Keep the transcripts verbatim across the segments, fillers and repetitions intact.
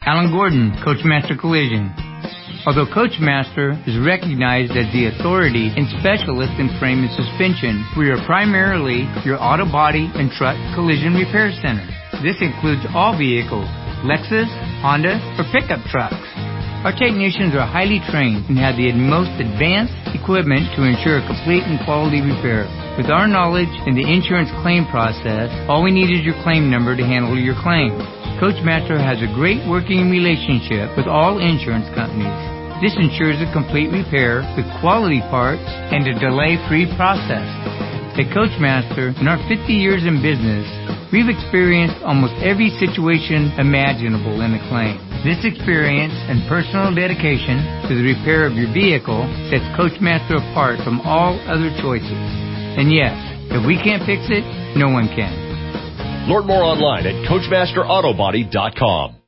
Alan Gordon, Coachmaster Collision. Although Coachmaster is recognized as the authority and specialist in frame and suspension, we are primarily your auto body and truck collision repair center. This includes all vehicles, Lexus, Honda, or pickup trucks. Our technicians are highly trained and have the most advanced equipment to ensure a complete and quality repair. With our knowledge in the insurance claim process, all we need is your claim number to handle your claim. Coachmaster has a great working relationship with all insurance companies. This ensures a complete repair with quality parts and a delay-free process. At Coachmaster, in our fifty years in business, we've experienced almost every situation imaginable in a claim. This experience and personal dedication to the repair of your vehicle sets Coachmaster apart from all other choices. And yes, if we can't fix it, no one can. Learn more online at Coachmaster Auto Body dot com.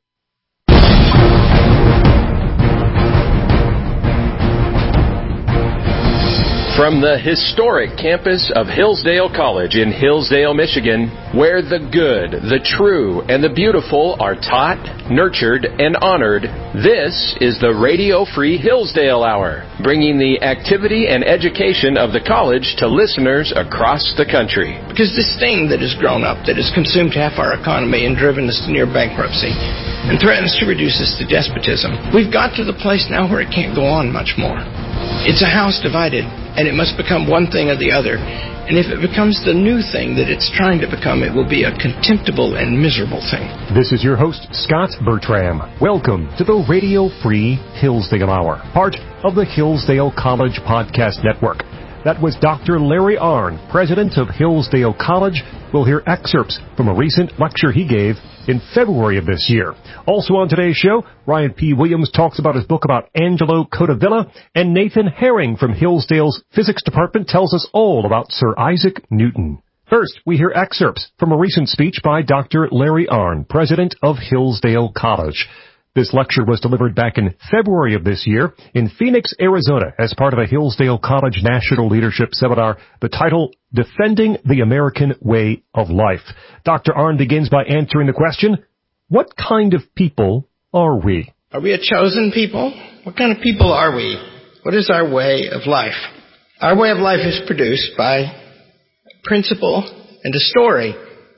From the historic campus of Hillsdale College in Hillsdale, Michigan, where the good, the true, and the beautiful are taught, nurtured, and honored, this is the Radio Free Hillsdale Hour, bringing the activity and education of the college to listeners across the country. Because this thing that has grown up, that has consumed half our economy and driven us to near bankruptcy, and threatens to reduce us to despotism, we've got to the place now where it can't go on much more. It's a house divided, and it must become one thing or the other. And if it becomes the new thing that it's trying to become, it will be a contemptible and miserable thing. This is your host, Scott Bertram. Welcome to the Radio Free Hillsdale Hour, part of the Hillsdale College Podcast Network. That was Doctor Larry Arnn, president of Hillsdale College. We'll hear excerpts from a recent lecture he gave in February of this year. Also on today's show, Ryan P. Williams talks about his book about Angelo Codevilla, and Nathan Herring from Hillsdale's physics department tells us all about Sir Isaac Newton. First, we hear excerpts from a recent speech by Doctor Larry Arnn, president of Hillsdale College. This lecture was delivered back in February of this year in Phoenix, Arizona, as part of a Hillsdale College National Leadership Seminar, the title, Defending the American Way of Life. Doctor Arnn begins by answering the question, what kind of people are we? Are we a chosen people? What kind of people are we? What is our way of life? Our way of life is produced by a principle and a story.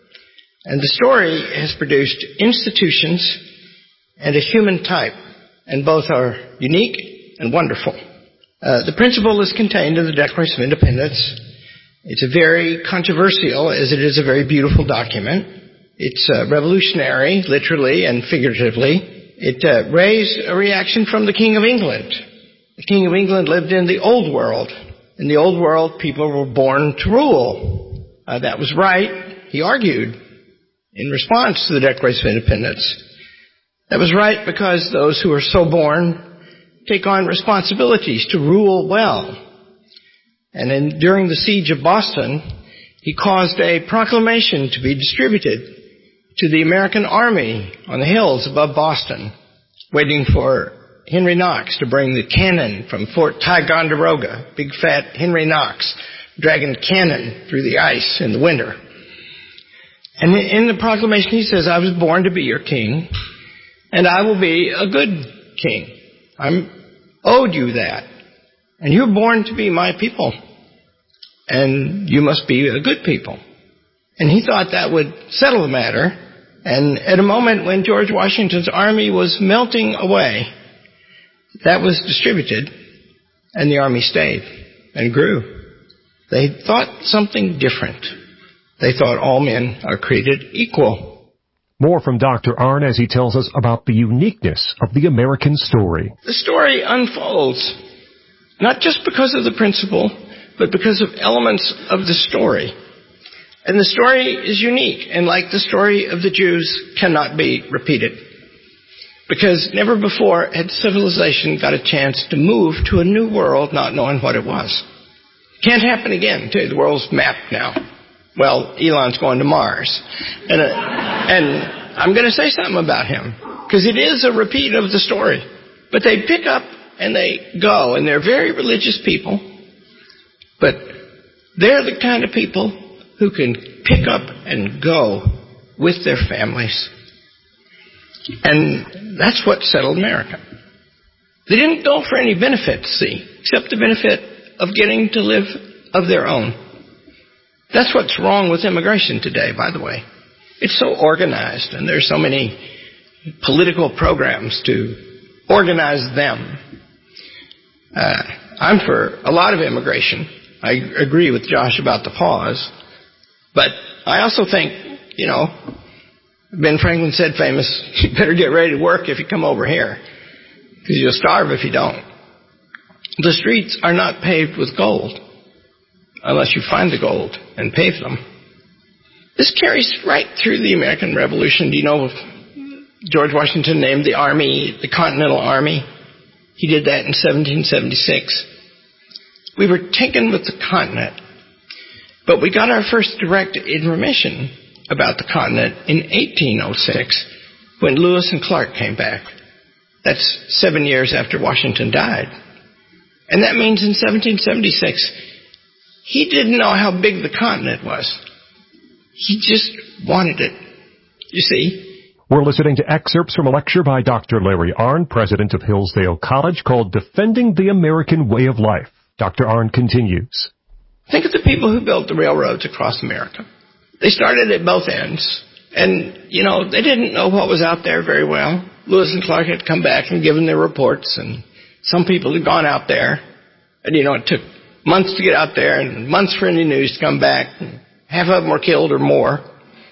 And the story has produced institutions and a human type, and both are unique and wonderful. Uh, the principle is contained in the Declaration of Independence. It's a very controversial, as it is a very beautiful document. It's uh, revolutionary, literally and figuratively. It uh, raised a reaction from the King of England. The King of England lived in the old world. In the old world, people were born to rule. Uh, that was right, he argued, in response to the Declaration of Independence. That was right because those who are so born take on responsibilities to rule well. And in, during the siege of Boston, he caused a proclamation to be distributed to the American army on the hills above Boston, waiting for Henry Knox to bring the cannon from Fort Ticonderoga, big fat Henry Knox, dragging cannon through the ice in the winter. And in the proclamation he says, I was born to be your king, and I will be a good king. I'm owed you that. And you're born to be my people. And you must be a good people. And he thought that would settle the matter. And at a moment when George Washington's army was melting away, that was distributed, and the army stayed and grew. They thought something different. They thought all men are created equal. More from Doctor Arnn as he tells us about the uniqueness of the American story. The story unfolds, not just because of the principle, but because of elements of the story. And the story is unique, and like the story of the Jews, cannot be repeated. Because never before had civilization got a chance to move to a new world not knowing what it was. Can't happen again, too. The world's mapped now. Well, Elon's going to Mars. And, uh, and I'm going to say something about him, because it is a repeat of the story. But they pick up and they go, and they're very religious people. But they're the kind of people who can pick up and go with their families. And that's what settled America. They didn't go for any benefits, see, except the benefit of getting to live of their own. That's what's wrong with immigration today, by the way. It's so organized, and there's so many political programs to organize them. Uh, I'm for a lot of immigration. I agree with Josh about the pause. But I also think, you know, Ben Franklin said famous, you better get ready to work if you come over here, because you'll starve if you don't. The streets are not paved with gold unless you find the gold and pave them. This carries right through the American Revolution. Do you know George Washington named the Army the Continental Army? He did that in seventeen seventy-six. We were taken with the continent, but we got our first direct information about the continent in eighteen oh six when Lewis and Clark came back. That's seven years after Washington died. And that means in seventeen seventy-six, he didn't know how big the continent was. He just wanted it. You see? We're listening to excerpts from a lecture by Doctor Larry Arnn, president of Hillsdale College, called Defending the American Way of Life. Doctor Arnn continues. Think of the people who built the railroads across America. They started at both ends. And, you know, they didn't know what was out there very well. Lewis and Clark had come back and given their reports, and some people had gone out there. And, you know, it took months to get out there and months for any news to come back. And half of them were killed or more.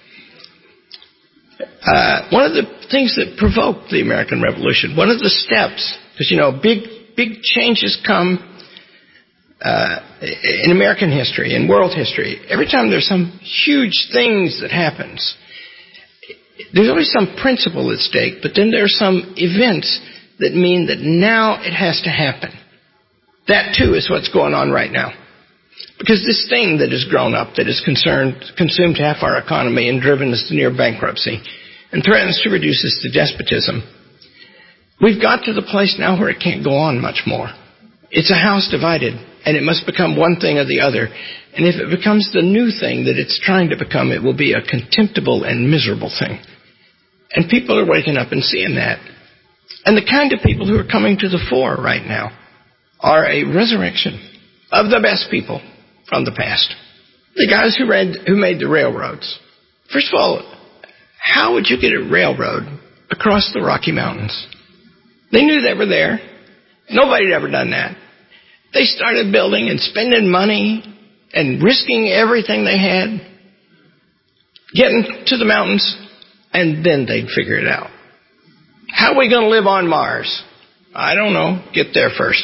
Uh, one of the things that provoked the American Revolution, one of the steps, because, you know, big, big changes come uh, in American history, in world history. Every time there's some huge things that happens, there's always some principle at stake, but then there are some events that mean that now it has to happen. That, too, is what's going on right now. Because this thing that has grown up, that has concerned, consumed half our economy and driven us to near bankruptcy and threatens to reduce us to despotism, we've got to the place now where it can't go on much more. It's a house divided, and it must become one thing or the other. And if it becomes the new thing that it's trying to become, it will be a contemptible and miserable thing. And people are waking up and seeing that. And the kind of people who are coming to the fore right now are a resurrection of the best people from the past. The guys who, read, who made the railroads. First of all, how would you get a railroad across the Rocky Mountains? They knew they were there. Nobody had ever done that. They started building and spending money and risking everything they had, getting to the mountains, and then they'd figure it out. How are we going to live on Mars? I don't know. Get there first.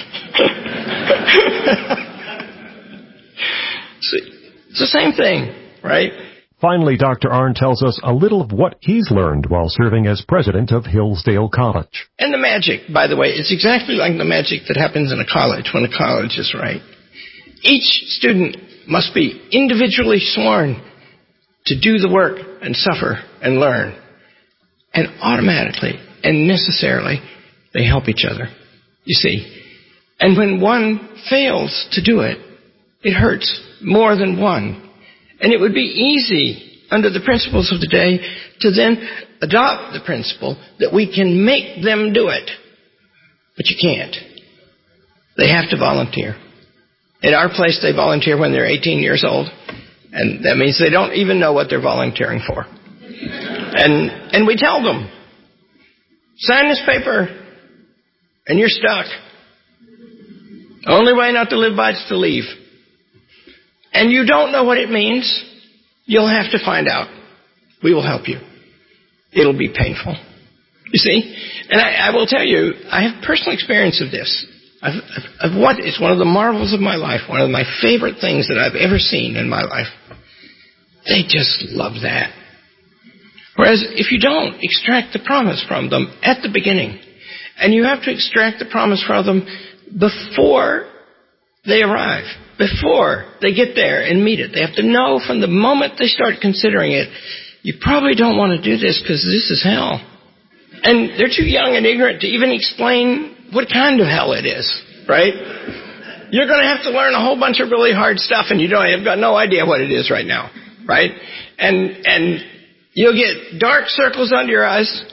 It's the same thing, right? Finally, Doctor Arnn tells us a little of what he's learned while serving as president of Hillsdale College. And the magic, by the way, is exactly like the magic that happens in a college when a college is right. Each student must be individually sworn to do the work and suffer and learn. And automatically and necessarily, they help each other, you see. And when one fails to do it, it hurts more than one. And it would be easy, under the principles of the day, to then adopt the principle that we can make them do it. But you can't. They have to volunteer. At our place, they volunteer when they're eighteen years old. And that means they don't even know what they're volunteering for. And and we tell them, sign this paper, and you're stuck. The only way not to live by is to leave. And you don't know what it means, you'll have to find out. We will help you. It'll be painful. You see? And I, I will tell you, I have personal experience of this. I've, I've, I've what, it's one of the marvels of my life, one of my favorite things that I've ever seen in my life. They just love that. Whereas if you don't extract the promise from them at the beginning, and you have to extract the promise from them before they arrive, before they get there and meet it. They have to know from the moment they start considering it, you probably don't want to do this because this is hell. And they're too young and ignorant to even explain what kind of hell it is, right? You're going to have to learn a whole bunch of really hard stuff, and you don't, you've got no idea what it is right now, right? And and you'll get dark circles under your eyes,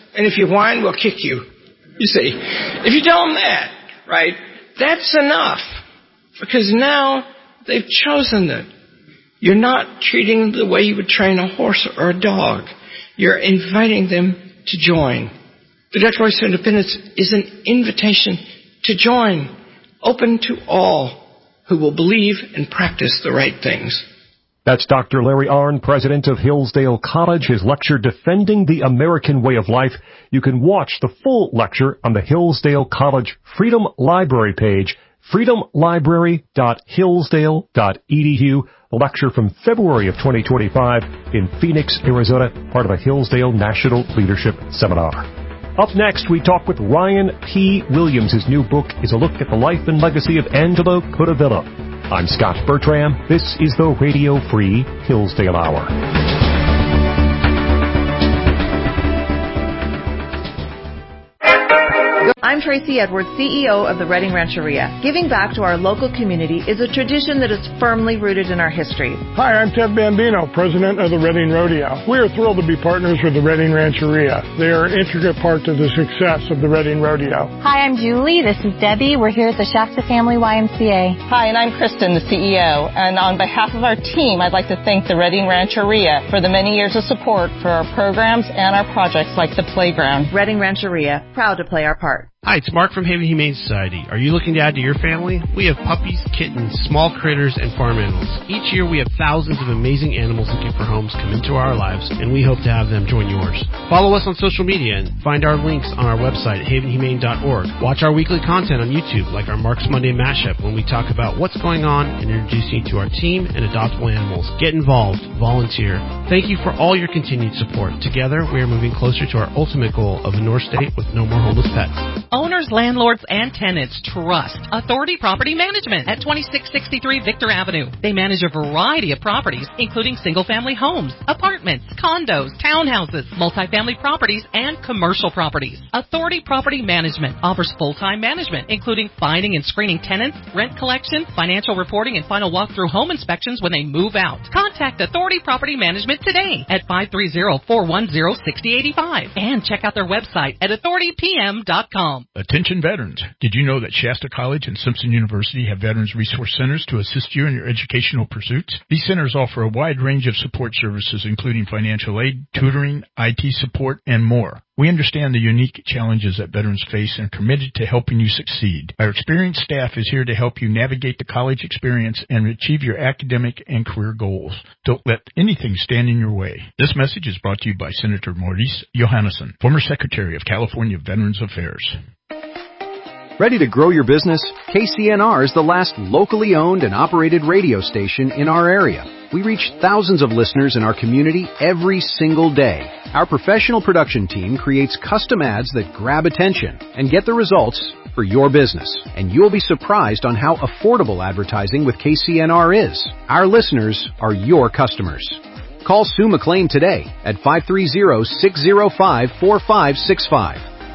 and if you whine, we'll kick you. You see, if you tell them that, right, that's enough. Because now they've chosen it. You're not treating them the way you would train a horse or a dog. You're inviting them to join. The Declaration of Independence is an invitation to join, open to all who will believe and practice the right things. That's Doctor Larry Arnn, president of Hillsdale College. His lecture, Defending the American Way of Life. You can watch the full lecture on the Hillsdale College Freedom Library page, freedom library dot hillsdale dot e d u. A lecture from February of twenty twenty-five in Phoenix, Arizona, part of a Hillsdale National Leadership Seminar. Up next, we talk with Ryan P. Williams. His new book is a look at the life and legacy of Angelo Codevilla. I'm Scott Bertram. This is the Radio Free Hillsdale Hour. I'm Tracy Edwards, C E O of the Redding Rancheria. Giving back to our local community is a tradition that is firmly rooted in our history. Hi, I'm Ted Bambino, president of the Redding Rodeo. We are thrilled to be partners with the Redding Rancheria. They are an intricate part of the success of the Redding Rodeo. Hi, I'm Julie. This is Debbie. We're here at the Shasta Family Y M C A. Hi, and I'm Kristen, the C E O. And on behalf of our team, I'd like to thank the Redding Rancheria for the many years of support for our programs and our projects like the playground. Redding Rancheria, proud to play our part. Hi, it's Mark from Haven Humane Society. Are you looking to add to your family? We have puppies, kittens, small critters, and farm animals. Each year we have thousands of amazing animals looking for homes come into our lives, and we hope to have them join yours. Follow us on social media and find our links on our website, haven humane dot org. Watch our weekly content on YouTube, like our Mark's Monday Mashup, when we talk about what's going on and introduce you to our team and adoptable animals. Get involved. Volunteer. Thank you for all your continued support. Together, we are moving closer to our ultimate goal of a North State with no more homeless pets. Owners, landlords, and tenants trust Authority Property Management at twenty-six sixty-three Victor Avenue. They manage a variety of properties, including single-family homes, apartments, condos, townhouses, multifamily properties, and commercial properties. Authority Property Management offers full-time management, including finding and screening tenants, rent collection, financial reporting, and final walkthrough home inspections when they move out. Contact Authority Property Management today at five three zero, four one zero, six zero eight five and check out their website at authority p m dot com. Attention veterans. Did you know that Shasta College and Simpson University have Veterans Resource Centers to assist you in your educational pursuits? These centers offer a wide range of support services, including financial aid, tutoring, I T support, and more. We understand the unique challenges that veterans face and are committed to helping you succeed. Our experienced staff is here to help you navigate the college experience and achieve your academic and career goals. Don't let anything stand in your way. This message is brought to you by Senator Maurice Johannesson, former Secretary of California Veterans Affairs. Ready to grow your business? K C N R is the last locally owned and operated radio station in our area. We reach thousands of listeners in our community every single day. Our professional production team creates custom ads that grab attention and get the results for your business. And you'll be surprised on how affordable advertising with K C N R is. Our listeners are your customers. Call Sue McLean today at five three zero, six zero five, four five six five.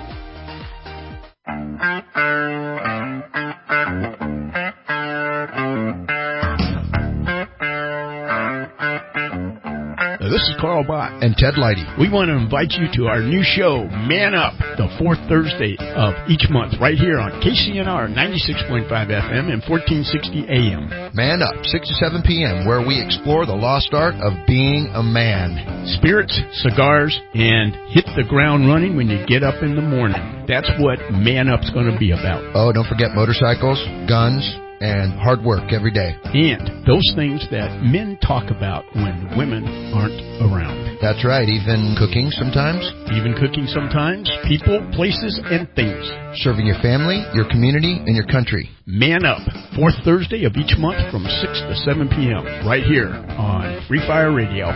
This is Carl Bott and Ted Leidy. We want to invite you to our new show, Man Up, the fourth Thursday of each month, right here on K C N R ninety-six point five F M and fourteen sixty A M. Man Up, six to seven P M, where we explore the lost art of being a man. Spirits, cigars, and hit the ground running when you get up in the morning. That's what Man Up's going to be about. Oh, don't forget motorcycles, guns, and hard work every day. And those things that men talk about when women aren't around. That's right, even cooking sometimes. Even cooking sometimes. People, places, and things. Serving your family, your community, and your country. Man Up, fourth Thursday of each month from six to seven P M right here on Free Fire Radio.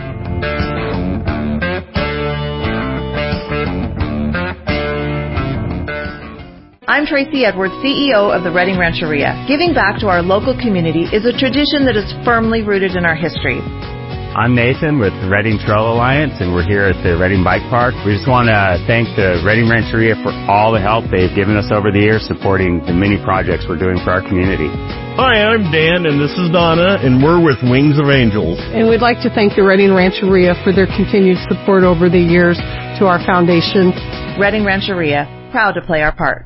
I'm Tracy Edwards, C E O of the Redding Rancheria. Giving back to our local community is a tradition that is firmly rooted in our history. I'm Nathan with the Redding Trail Alliance, and we're here at the Redding Bike Park. We just want to thank the Redding Rancheria for all the help they've given us over the years supporting the many projects we're doing for our community. Hi, I'm Dan, and this is Donna, and we're with Wings of Angels. And we'd like to thank the Redding Rancheria for their continued support over the years to our foundation Redding Rancheria, proud to play our part.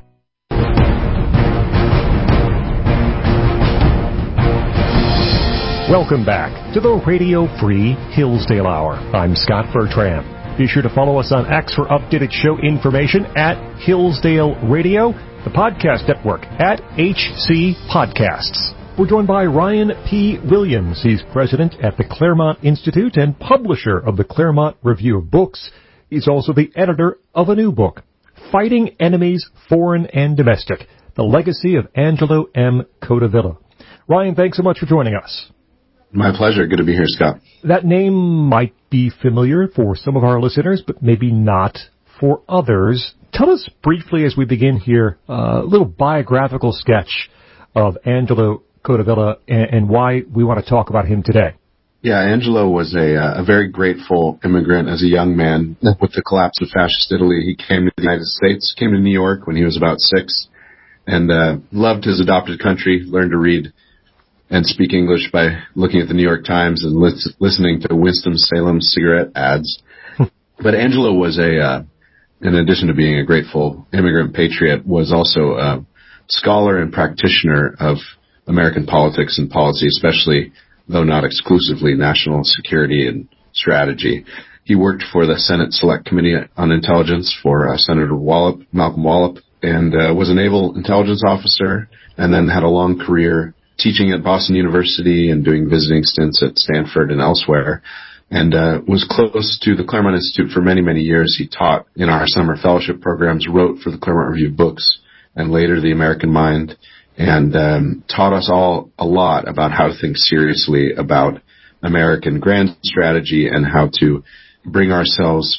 Welcome back to the Radio Free Hillsdale Hour. I'm Scott Bertram. Be sure to follow us on X for updated show information at Hillsdale Radio, the podcast network at H C Podcasts. We're joined by Ryan P. Williams. He's president at the Claremont Institute and publisher of the Claremont Review of Books. He's also the editor of a new book, Fighting Enemies, Foreign and Domestic, The Legacy of Angelo M. Codevilla. Ryan, thanks so much for joining us. My pleasure. Good to be here, Scott. That name might be familiar for some of our listeners, but maybe not for others. Tell us briefly as we begin here uh, a little biographical sketch of Angelo Codevilla and, and why we want to talk about him today. Yeah, Angelo was a, uh, a very grateful immigrant as a young man. With the collapse of fascist Italy, he came to the United States, came to New York when he was about six, and uh, loved his adopted country, learned to read and speak English by looking at the New York Times and lis- listening to Winston-Salem cigarette ads. But Angelo was a, uh, in addition to being a grateful immigrant patriot, was also a scholar and practitioner of American politics and policy, especially, though not exclusively, national security and strategy. He worked for the Senate Select Committee on Intelligence for uh, Senator Wallop, Malcolm Wallop, and uh, was a naval intelligence officer, and then had a long career teaching at Boston University and doing visiting stints at Stanford and elsewhere, and uh, was close to the Claremont Institute for many, many years. He taught in our summer fellowship programs, wrote for the Claremont Review of Books, and later The American Mind, and um, taught us all a lot about how to think seriously about American grand strategy and how to bring ourselves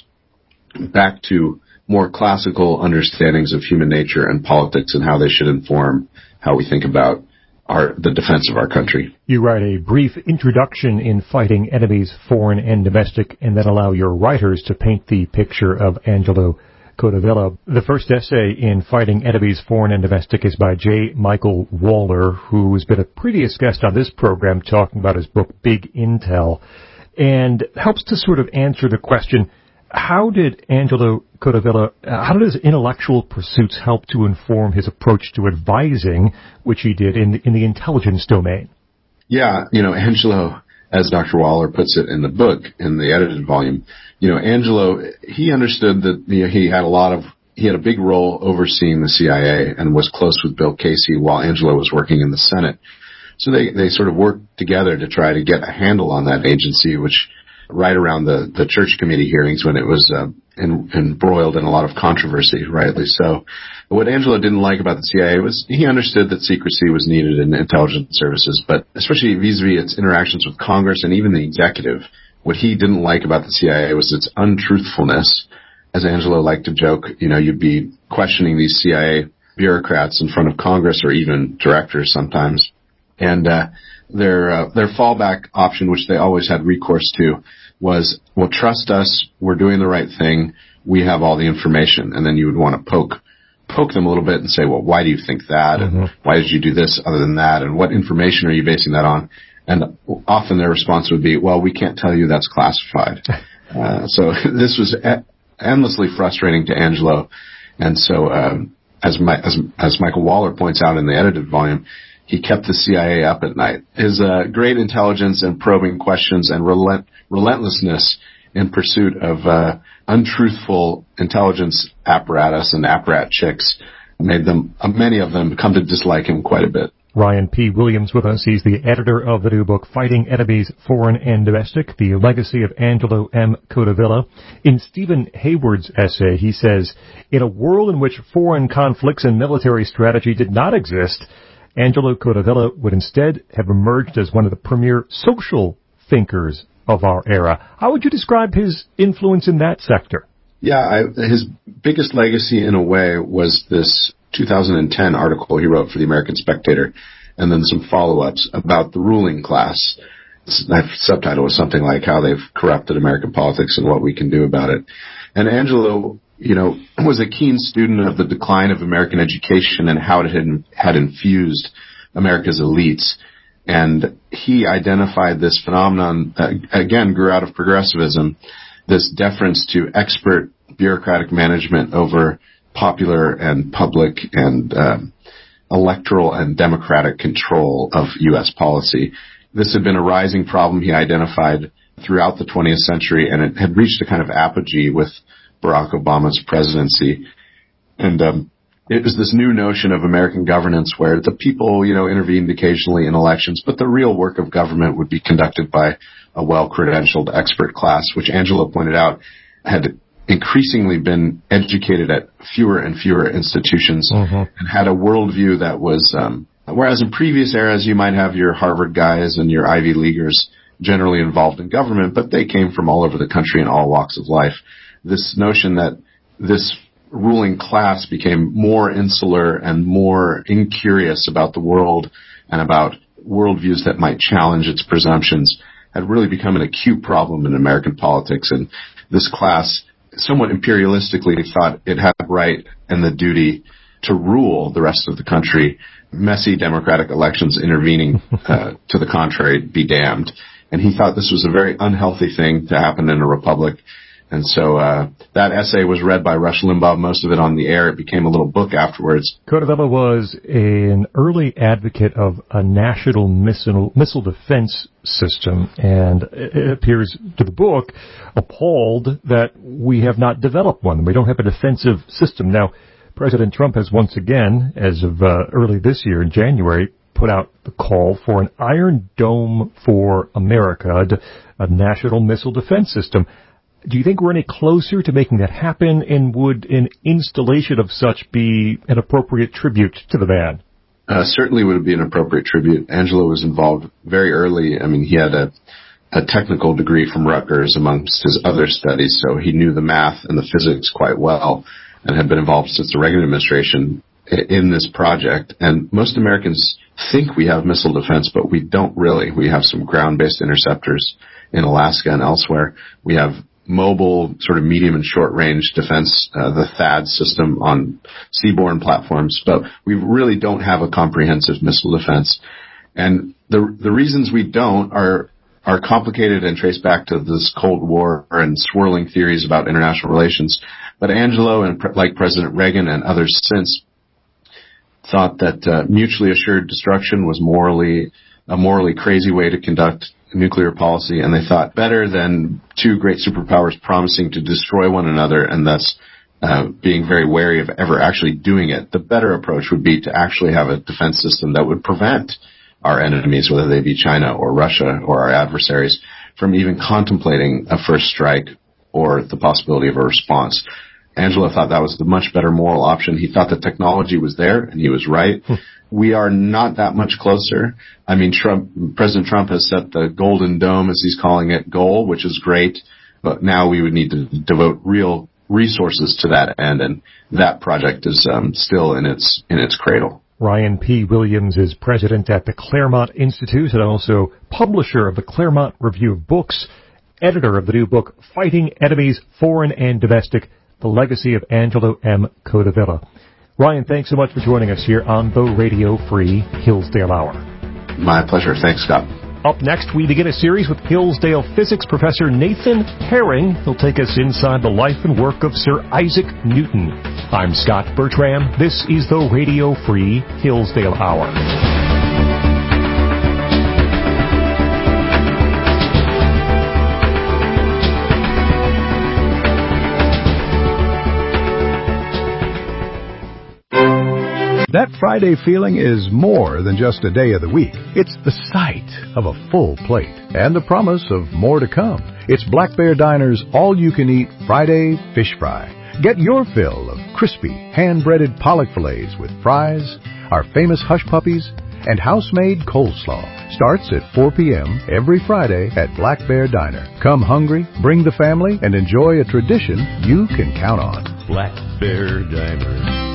back to more classical understandings of human nature and politics and how they should inform how we think about Our, the defense of our country. You write a brief introduction in Fighting Enemies, Foreign and Domestic, and then allow your writers to paint the picture of Angelo Codevilla. The first essay in Fighting Enemies, Foreign and Domestic is by J. Michael Waller, who has been a previous guest on this program talking about his book Big Intel, and helps to sort of answer the question, how did Angelo Codevilla, uh, how did his intellectual pursuits help to inform his approach to advising, which he did in the, in the intelligence domain? Yeah, you know, Angelo, as Doctor Waller puts it in the book, in the edited volume, you know, Angelo, he understood that you know, he had a lot of, he had a big role overseeing the C I A and was close with Bill Casey while Angelo was working in the Senate. So they, they sort of worked together to try to get a handle on that agency, which right around the, the church committee hearings when it was uh, en- embroiled in a lot of controversy, rightly so. But what Angelo didn't like about the C I A was he understood that secrecy was needed in intelligence services, but especially vis-a-vis its interactions with Congress and even the executive, what he didn't like about the C I A was its untruthfulness. As Angelo liked to joke, you know, you'd be questioning these C I A bureaucrats in front of Congress or even directors sometimes. And uh Their uh, their fallback option, which they always had recourse to, was, well, trust us, we're doing the right thing, we have all the information. And then you would want to poke poke them a little bit and say, well, why do you think that? Mm-hmm. And why did you do this other than that? And what information are you basing that on? And often their response would be, well, we can't tell you, that's classified. uh, so this was e- endlessly frustrating to Angelo. And so um, as, my, as as Michael Waller points out in the edited volume, he kept the C I A up at night. His uh, great intelligence and probing questions and relent- relentlessness in pursuit of uh, untruthful intelligence apparatus and apparat chicks made them, uh, many of them, come to dislike him quite a bit. Ryan P. Williams with us. He's the editor of the new book, Fighting Enemies, Foreign and Domestic, The Legacy of Angelo M. Codevilla. In Stephen Hayward's essay, he says, in a world in which foreign conflicts and military strategy did not exist, Angelo Codevilla would instead have emerged as one of the premier social thinkers of our era. How would you describe his influence in that sector? Yeah, I, his biggest legacy in a way was this two thousand ten article he wrote for the American Spectator, and then some follow-ups about the ruling class. That subtitle was something like How They've Corrupted American Politics and What We Can Do About It. And Angelo, you know, was a keen student of the decline of American education and how it had, had infused America's elites. And he identified this phenomenon, uh, again, grew out of progressivism, this deference to expert bureaucratic management over popular and public and um, electoral and democratic control of U S policy. This had been a rising problem he identified throughout the twentieth century, and it had reached a kind of apogee with Barack Obama's presidency. And um, it was this new notion of American governance where the people, you know, intervened occasionally in elections, but the real work of government would be conducted by a well-credentialed expert class, which Angelo pointed out had increasingly been educated at fewer and fewer institutions mm-hmm. and had a worldview that was, um, whereas in previous eras you might have your Harvard guys and your Ivy Leaguers generally involved in government, but they came from all over the country in all walks of life. This notion that this ruling class became more insular and more incurious about the world and about worldviews that might challenge its presumptions had really become an acute problem in American politics. And this class, somewhat imperialistically, thought it had the right and the duty to rule the rest of the country. Messy democratic elections intervening uh, to the contrary, be damned. And he thought this was a very unhealthy thing to happen in a republic. And so uh, that essay was read by Rush Limbaugh, most of it on the air. It became a little book afterwards. Codevella was an early advocate of a national missile, missile defense system, and it appears to the book appalled that we have not developed one. We don't have a defensive system. Now, President Trump has once again, as of uh, early this year in January, put out the call for an Iron Dome for America, a, a national missile defense system. Do you think we're any closer to making that happen, and would an installation of such be an appropriate tribute to the man? Uh, certainly would be an appropriate tribute. Angelo was involved very early. I mean, he had a, a technical degree from Rutgers amongst his other studies, so he knew the math and the physics quite well and had been involved since the Reagan administration in this project. And most Americans think we have missile defense, but we don't really. We have some ground-based interceptors in Alaska and elsewhere. We have mobile, sort of medium and short-range defense, uh, the THAAD system on seaborne platforms, but we really don't have a comprehensive missile defense. And the the reasons we don't are are complicated and trace back to this Cold War and swirling theories about international relations. But Angelo, and pre- like President Reagan and others since, thought that uh, mutually assured destruction was morally a morally crazy way to conduct nuclear policy, and they thought better than two great superpowers promising to destroy one another and thus uh, being very wary of ever actually doing it. The better approach would be to actually have a defense system that would prevent our enemies, whether they be China or Russia or our adversaries, from even contemplating a first strike or the possibility of a response. Angelo thought that was the much better moral option. He thought the technology was there, and he was right. Hmm. We are not that much closer. I mean, Trump, President Trump has set the Golden Dome, as he's calling it, goal, which is great. But now we would need to devote real resources to that end, and that project is um, still in its in its cradle. Ryan P. Williams is president at the Claremont Institute and also publisher of the Claremont Review of Books, editor of the new book, Fighting Enemies, Foreign and Domestic, The Legacy of Angelo M. Codevella. Ryan, thanks so much for joining us here on the Radio Free Hillsdale Hour. My pleasure. Thanks, Scott. Up next, we begin a series with Hillsdale physics professor Nathan Herring. He'll take us inside the life and work of Sir Isaac Newton. I'm Scott Bertram. This is the Radio Free Hillsdale Hour. That Friday feeling is more than just a day of the week. It's the sight of a full plate and the promise of more to come. It's Black Bear Diner's all-you-can-eat Friday fish fry. Get your fill of crispy, hand-breaded pollock fillets with fries, our famous hush puppies, and house-made coleslaw. Starts at four p.m. every Friday at Black Bear Diner. Come hungry, bring the family, and enjoy a tradition you can count on. Black Bear Diner.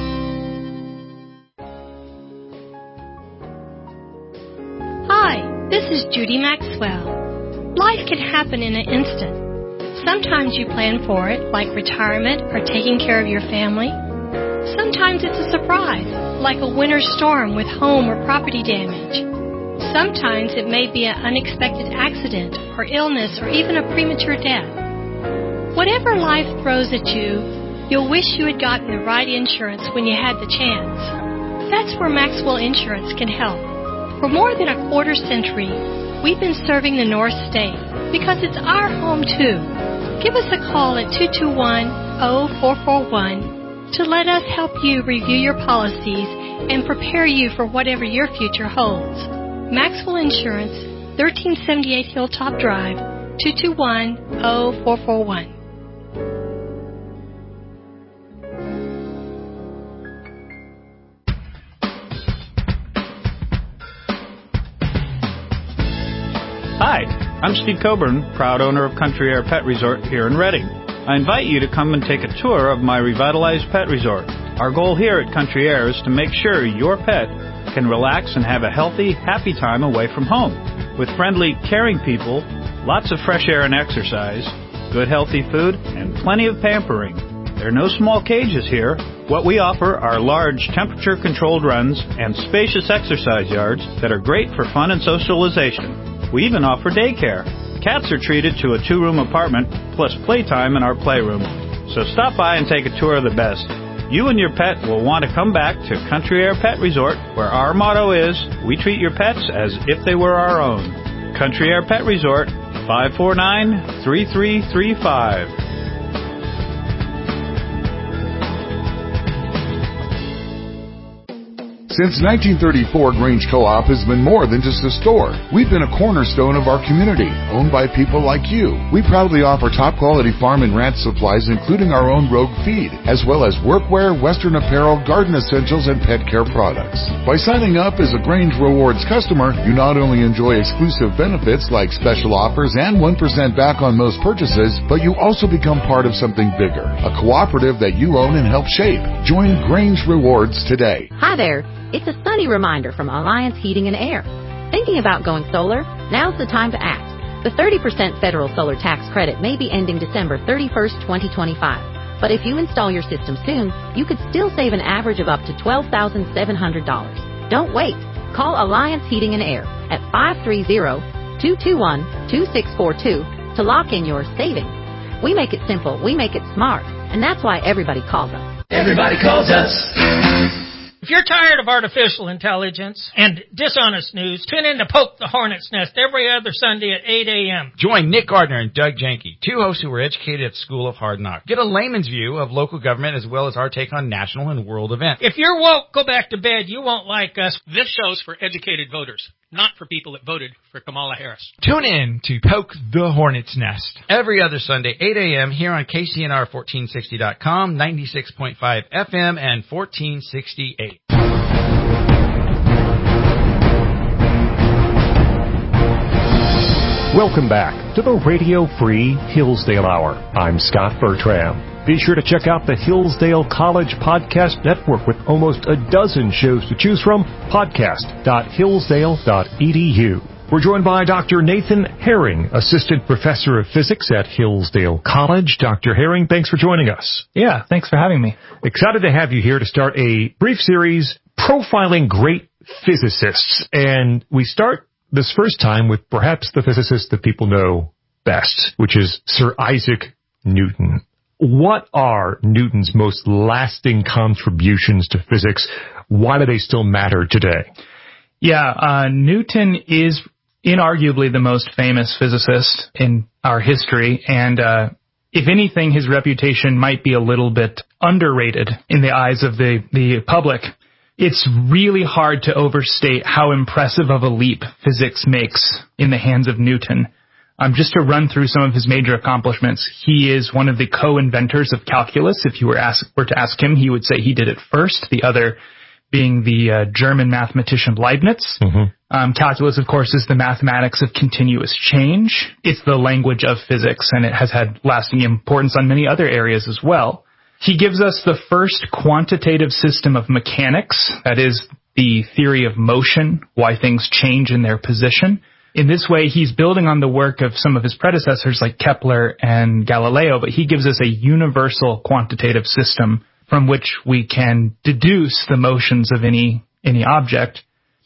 This is Judy Maxwell. Life can happen in an instant. Sometimes you plan for it, like retirement or taking care of your family. Sometimes it's a surprise, like a winter storm with home or property damage. Sometimes it may be an unexpected accident or illness or even a premature death. Whatever life throws at you, you'll wish you had gotten the right insurance when you had the chance. That's where Maxwell Insurance can help. For more than a quarter century, we've been serving the North State because it's our home too. Give us a call at two two one, zero four four one to let us help you review your policies and prepare you for whatever your future holds. Maxwell Insurance, thirteen seventy-eight Hilltop Drive, two two one, zero four four one. Hi, I'm Steve Coburn, proud owner of Country Air Pet Resort here in Reading. I invite you to come and take a tour of my revitalized pet resort. Our goal here at Country Air is to make sure your pet can relax and have a healthy, happy time away from home. With friendly, caring people, lots of fresh air and exercise, good healthy food, and plenty of pampering. There are no small cages here. What we offer are large temperature-controlled runs and spacious exercise yards that are great for fun and socialization. We even offer daycare. Cats are treated to a two-room apartment plus playtime in our playroom. So stop by and take a tour of the best. You and your pet will want to come back to Country Air Pet Resort, where our motto is, we treat your pets as if they were our own. Country Air Pet Resort, five four nine, three three three five. Since nineteen thirty-four, Grange Co-op has been more than just a store. We've been a cornerstone of our community, owned by people like you. We proudly offer top-quality farm and ranch supplies, including our own Rogue feed, as well as workwear, Western apparel, garden essentials, and pet care products. By signing up as a Grange Rewards customer, you not only enjoy exclusive benefits like special offers and one percent back on most purchases, but you also become part of something bigger, a cooperative that you own and help shape. Join Grange Rewards today. Hi there. It's a sunny reminder from Alliance Heating and Air. Thinking about going solar? Now's the time to act. The thirty percent federal solar tax credit may be ending December thirty-first, twenty twenty-five. But if you install your system soon, you could still save an average of up to twelve thousand seven hundred dollars. Don't wait. Call Alliance Heating and Air at five three zero, two two one, two six four two to lock in your savings. We make it simple. We make it smart. And that's why everybody calls us. Everybody calls us. If you're tired of artificial intelligence and dishonest news, tune in to Poke the Hornet's Nest every other Sunday at eight a.m. Join Nick Gardner and Doug Janke, two hosts who were educated at School of Hard Knocks. Get a layman's view of local government as well as our take on national and world events. If you're woke, go back to bed. You won't like us. This show's for educated voters, not for people that voted for Kamala Harris. Tune in to Poke the Hornet's Nest every other Sunday, eight a.m. here on K C N R fourteen sixty dot com, ninety-six point five F M, and fourteen sixty-eight. Welcome back to the Radio Free Hillsdale Hour. I'm Scott Bertram. Be sure to check out the Hillsdale College Podcast Network with almost a dozen shows to choose from. podcast dot hillsdale dot e d u. We're joined by Doctor Nathan Herring, Assistant Professor of Physics at Hillsdale College. Doctor Herring, thanks for joining us. Yeah, thanks for having me. Excited to have you here to start a brief series profiling great physicists. And we start this first time with perhaps the physicist that people know best, which is Sir Isaac Newton. What are Newton's most lasting contributions to physics? Why do they still matter today? Yeah, uh, Newton is inarguably the most famous physicist in our history, and uh, if anything, his reputation might be a little bit underrated in the eyes of the, the public. It's really hard to overstate how impressive of a leap physics makes in the hands of Newton. Um, just to run through some of his major accomplishments, he is one of the co-inventors of calculus. If you were, ask, were to ask him, he would say he did it first, the other being the uh, German mathematician Leibniz. Mm-hmm. Um, calculus, of course, is the mathematics of continuous change. It's the language of physics, and it has had lasting importance on many other areas as well. He gives us the first quantitative system of mechanics, that is, the theory of motion, why things change in their position. In this way, he's building on the work of some of his predecessors like Kepler and Galileo, but he gives us a universal quantitative system from which we can deduce the motions of any any object.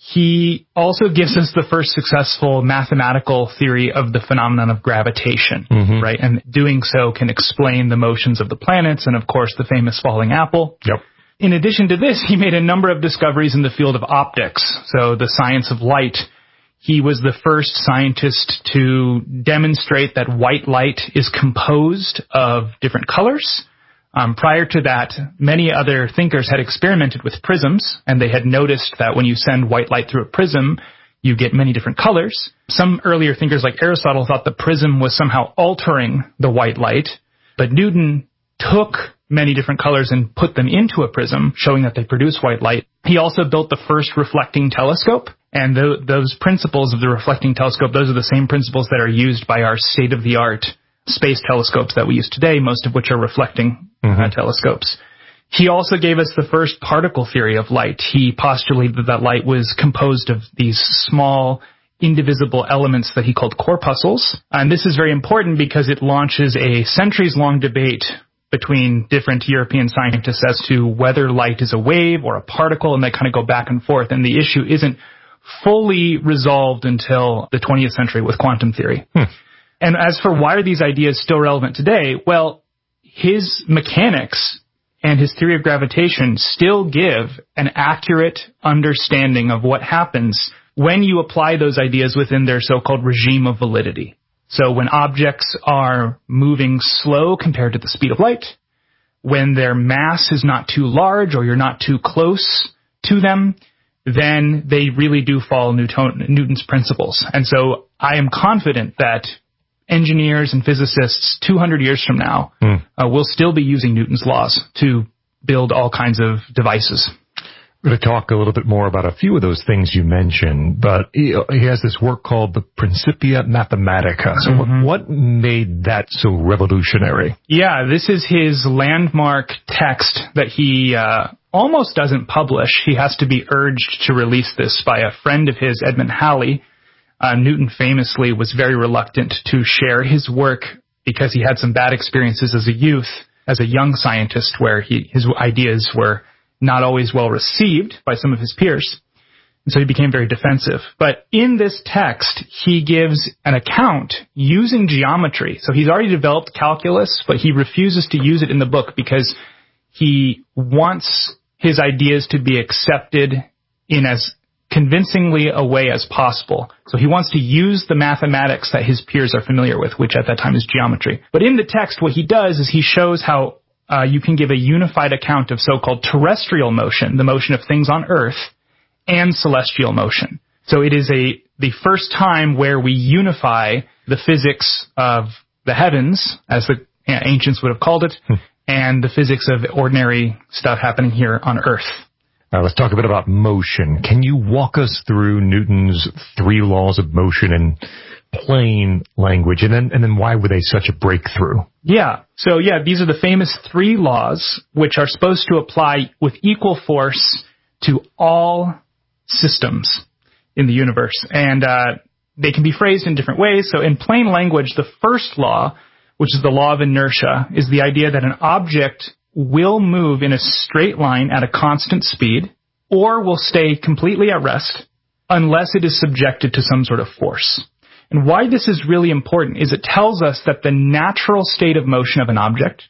he also gives us the first successful mathematical theory of the phenomenon of gravitation, mm-hmm. right? And doing so can explain the motions of the planets and, of course, the famous falling apple. Yep. In addition to this, he made a number of discoveries in the field of optics, so the science of light. He was the first scientist to demonstrate that white light is composed of different colors. Um, prior to that, many other thinkers had experimented with prisms, and they had noticed that when you send white light through a prism, you get many different colors. Some earlier thinkers like Aristotle thought the prism was somehow altering the white light, but Newton took many different colors and put them into a prism, showing that they produce white light. He also built the first reflecting telescope, and th- those principles of the reflecting telescope, those are the same principles that are used by our state-of-the-art space telescopes that we use today, most of which are reflecting mm-hmm. uh, telescopes. He also gave us the first particle theory of light. He postulated that light was composed of these small, indivisible elements that he called corpuscles. And this is very important because it launches a centuries-long debate between different European scientists as to whether light is a wave or a particle, and they kind of go back and forth. And the issue isn't fully resolved until the twentieth century with quantum theory. Hmm. And as for why are these ideas still relevant today, well, his mechanics and his theory of gravitation still give an accurate understanding of what happens when you apply those ideas within their so-called regime of validity. So when objects are moving slow compared to the speed of light, when their mass is not too large or you're not too close to them, then they really do follow Newton, Newton's principles. And so I am confident that engineers and physicists two hundred years from now mm. uh, will still be using Newton's laws to build all kinds of devices. We're going to talk a little bit more about a few of those things you mentioned, but he, he has this work called the Principia Mathematica. So mm-hmm. what, what made that so revolutionary? Yeah, this is his landmark text that he uh, almost doesn't publish. He has to be urged to release this by a friend of his, Edmund Halley. Uh, Newton famously was very reluctant to share his work because he had some bad experiences as a youth, as a young scientist, where he, his ideas were not always well received by some of his peers. And so he became very defensive. But in this text, he gives an account using geometry. So he's already developed calculus, but he refuses to use it in the book because he wants his ideas to be accepted in as convincingly a way as possible. So he wants to use the mathematics that his peers are familiar with, which at that time is geometry. But in the text, what he does is he shows how uh, you can give a unified account of so-called terrestrial motion, the motion of things on Earth, and celestial motion. So it is a the first time where we unify the physics of the heavens, as the ancients would have called it, hmm. and the physics of ordinary stuff happening here on Earth. Uh, let's talk a bit about motion. Can you walk us through Newton's three laws of motion in plain language, and then and then why were they such a breakthrough? Yeah. So yeah, these are the famous three laws which are supposed to apply with equal force to all systems in the universe, and uh, they can be phrased in different ways. So in plain language, the first law, which is the law of inertia, is the idea that an object will move in a straight line at a constant speed, or will stay completely at rest unless it is subjected to some sort of force. And why this is really important is it tells us that the natural state of motion of an object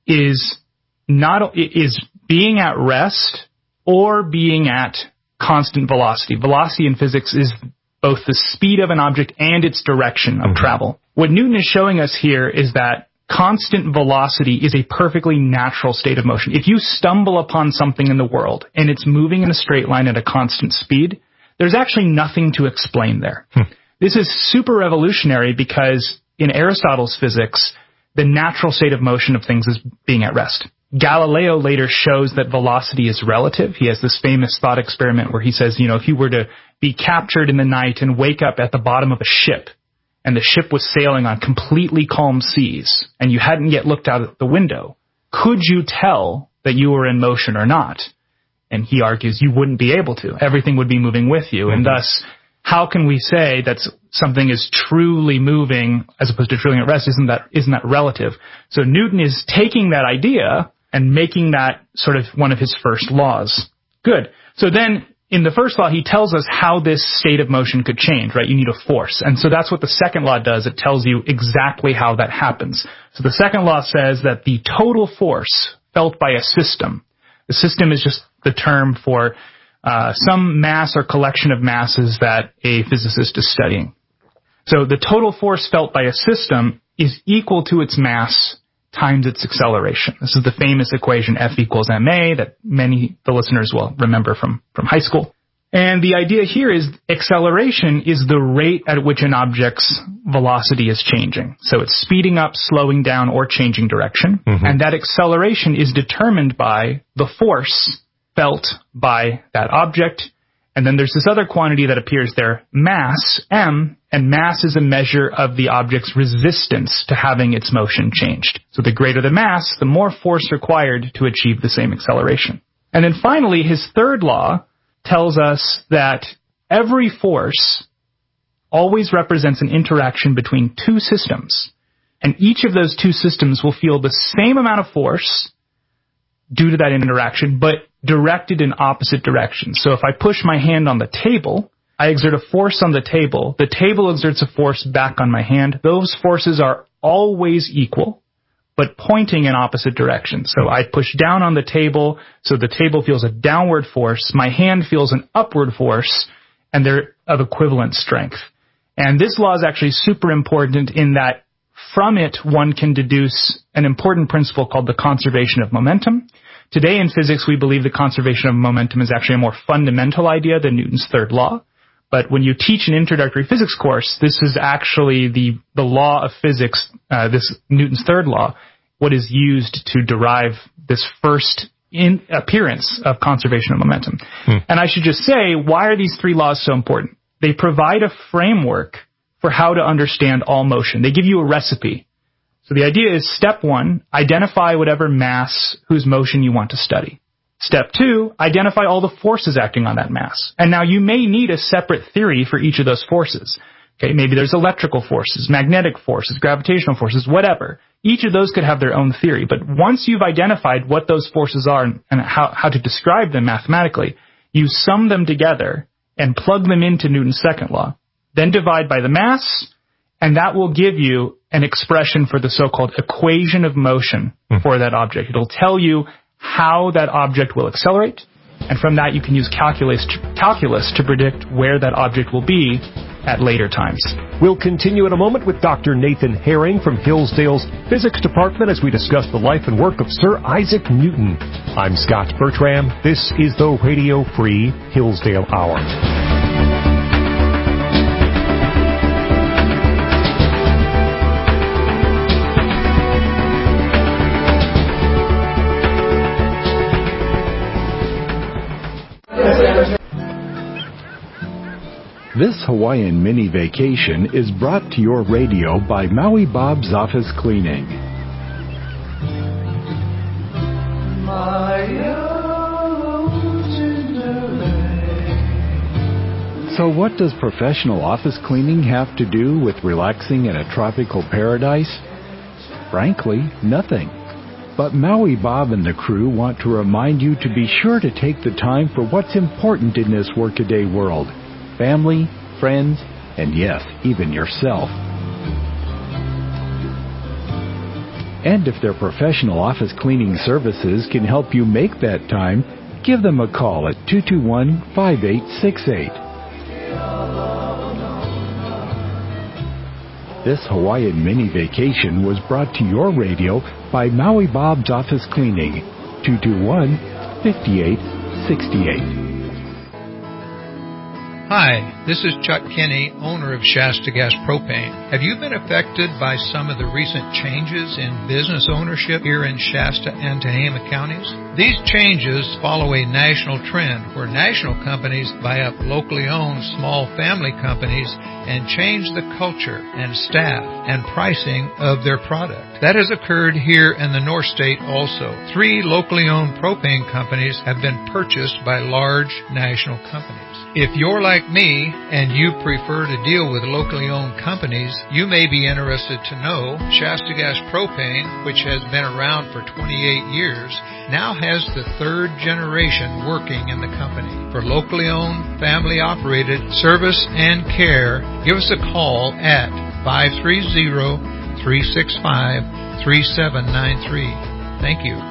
is not is being at rest or being at constant velocity. Velocity in physics is both the speed of an object and its direction of mm-hmm. travel. What Newton is showing us here is that constant velocity is a perfectly natural state of motion. If you stumble upon something in the world and it's moving in a straight line at a constant speed, there's actually nothing to explain there. Hmm. This is super revolutionary because in Aristotle's physics, the natural state of motion of things is being at rest. Galileo later shows that velocity is relative. He has this famous thought experiment where he says, you know, if you were to be captured in the night and wake up at the bottom of a ship, and the ship was sailing on completely calm seas, and you hadn't yet looked out at the window, could you tell that you were in motion or not? And he argues you wouldn't be able to. Everything would be moving with you, mm-hmm. and thus, how can we say that something is truly moving as opposed to truly at rest? Isn't that isn't that relative? So Newton is taking that idea and making that sort of one of his first laws. Good. So then, in the first law, he tells us how this state of motion could change, right? You need a force. And so that's what the second law does. It tells you exactly how that happens. So the second law says that the total force felt by a system, the system is just the term for uh, some mass or collection of masses that a physicist is studying. So the total force felt by a system is equal to its mass times its acceleration. This is the famous equation F equals ma that many the listeners will remember from, from high school. And the idea here is acceleration is the rate at which an object's velocity is changing. So it's speeding up, slowing down, or changing direction. Mm-hmm. And that acceleration is determined by the force felt by that object. And then there's this other quantity that appears there, mass, m, and mass is a measure of the object's resistance to having its motion changed. So the greater the mass, the more force required to achieve the same acceleration. And then finally, his third law tells us that every force always represents an interaction between two systems. And each of those two systems will feel the same amount of force due to that interaction, but directed in opposite directions. So if I push my hand on the table, I exert a force on the table. The table exerts a force back on my hand. Those forces are always equal, but pointing in opposite directions. So I push down on the table, so the table feels a downward force. My hand feels an upward force, and they're of equivalent strength. And this law is actually super important in that from it, one can deduce an important principle called the conservation of momentum. Today in physics, we believe the conservation of momentum is actually a more fundamental idea than Newton's third law. But when you teach an introductory physics course, this is actually the, the law of physics, uh, this Newton's third law, what is used to derive this first in appearance of conservation of momentum. Hmm. And I should just say, why are these three laws so important? They provide a framework for how to understand all motion. They give you a recipe. So the idea is, step one, identify whatever mass whose motion you want to study. Step two, identify all the forces acting on that mass. And now you may need a separate theory for each of those forces. Okay, maybe there's electrical forces, magnetic forces, gravitational forces, whatever. Each of those could have their own theory. But once you've identified what those forces are and how, how to describe them mathematically, you sum them together and plug them into Newton's second law. Then divide by the mass, and that will give you an expression for the so-called equation of motion mm. for that object. It'll tell you how that object will accelerate, and from that you can use calculus to, calculus to predict where that object will be at later times. We'll continue in a moment with Doctor Nathan Herring from Hillsdale's Physics Department as we discuss the life and work of Sir Isaac Newton. I'm Scott Bertram. This is the Radio Free Hillsdale Hour. This Hawaiian mini vacation is brought to your radio by Maui Bob's Office Cleaning. So what does professional office cleaning have to do with relaxing in a tropical paradise? Frankly, nothing. But Maui Bob and the crew want to remind you to be sure to take the time for what's important in this workaday world. Family, friends, and yes, even yourself. And if their professional office cleaning services can help you make that time, give them a call at two two one, five eight six eight. This Hawaiian mini vacation was brought to your radio by Maui Bob's Office Cleaning, two two one, five eight six eight. Hi, this is Chuck Kinney, owner of Shasta Gas Propane. Have you been affected by some of the recent changes in business ownership here in Shasta and Tehama counties? These changes follow a national trend where national companies buy up locally owned small family companies and change the culture and staff and pricing of their product. That has occurred here in the North State also. Three locally owned propane companies have been purchased by large national companies. If you're like me and you prefer to deal with locally owned companies, you may be interested to know Shasta Gas Propane, which has been around for twenty-eight years, now has the third generation working in the company. For locally owned, family-operated service and care, give us a call at five three zero, three six five, three seven nine three. Thank you.